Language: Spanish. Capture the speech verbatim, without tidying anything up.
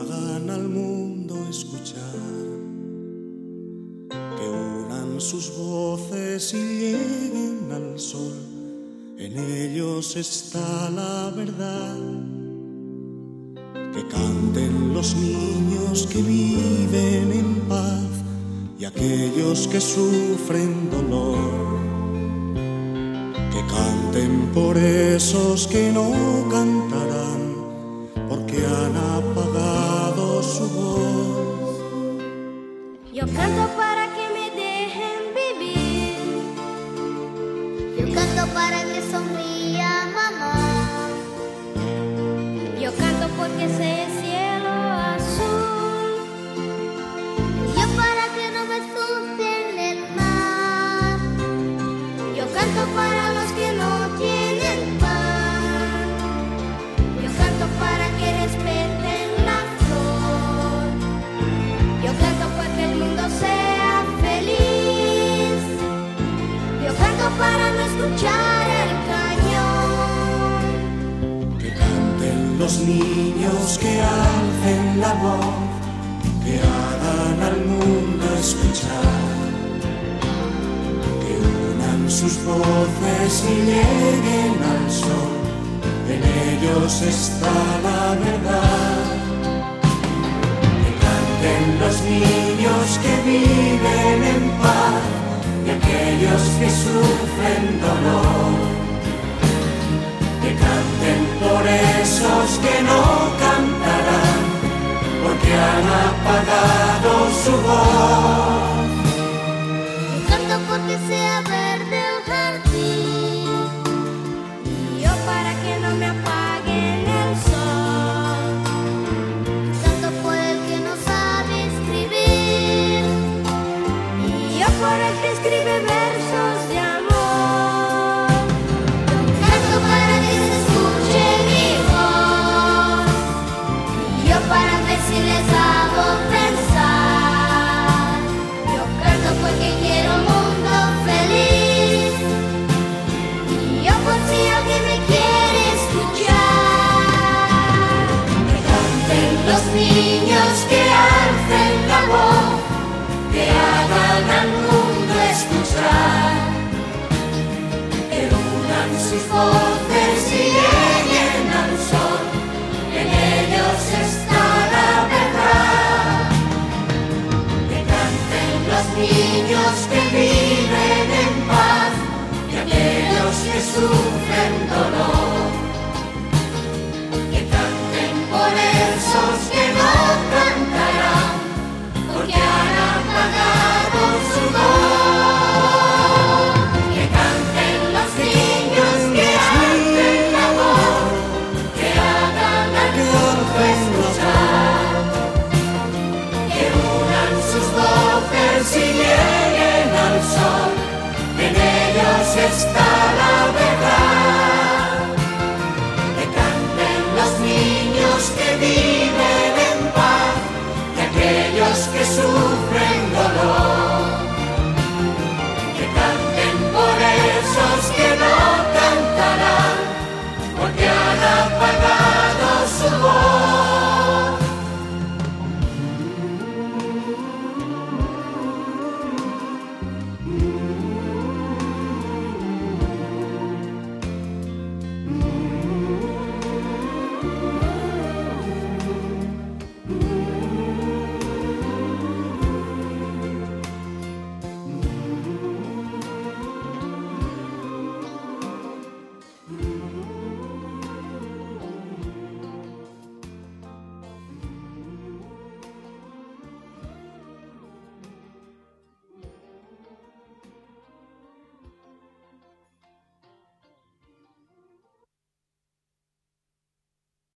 hagan al mundo escuchar, que unan sus voces y lleguen al sol. En ellos está la verdad. Que canten los niños que viven en paz y aquellos que sufren dolor. Que canten por esos que no cantarán, porque han apagado su voz. Yo canto para que me dejen vivir. Yo canto para que sonría mamá. Yo canto porque sé el cielo azul. Yo para que no me asusten el mar. Yo canto para los que no tienen pan. Yo canto para que respeten la flor. Yo canto para que el mundo sea feliz. Yo canto para no escuchar el cañón. Que canten los niños, que alcen la voz, que hagan al mundo escuchar. Que unan sus voces y lleguen al sol. En ellos está la verdad. Que canten los niños que viven en paz y aquellos que sufren dolor. Que canten por esos que no cantarán, porque han apagado su voz. Yo canto porque sea verde el jardín. Y yo para que no me apaguen el sol. Canto por el que no sabe escribir. Y yo por el que escribe versos de amor. Canto para que se escuche mi voz. Y yo para ver si les hago pensar. Yo canto porque quiero un mundo feliz. Y yo por si alguien me quiere escuchar. Que canten Los niños que alcen la voz, que hagan al mundo escuchar. Que unan sus voces y lleguen al sol. En ellos está la verdad. Que canten los niños que viven en paz y aquellos que sufren dolor. Que canten por esos que no cantarán, porque han apagado su voz. Que canten los niños que alcen la voz, que hagan al mundo escuchar. Que unan sus voces y lleguen al sol. En ellos está